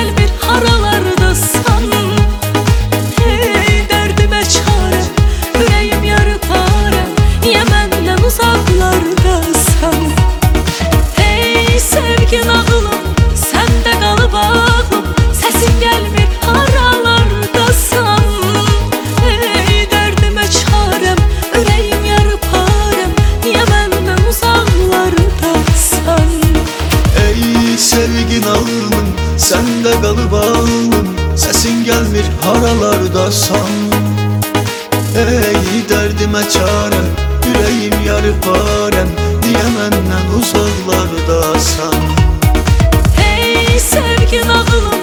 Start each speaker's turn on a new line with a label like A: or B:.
A: gelmir haralardasan. Hey derdime çare, yüreğim yarı pare, niye benden uzaklardasan? Hey sevgin ağlım, sende kalıp ağlım, sesin gelmir haralardasan. Hey derdime çarem, yüreğim yarı parem, niye benden uzaklardasan?
B: Ey sevgin ağlım, sende kalıp ağlım, sesin gelmir haralardasan. Ey derdime çarem, yüreğim yarı parem, niye benden uzaklardasan?
A: Hey sevgin ağlım,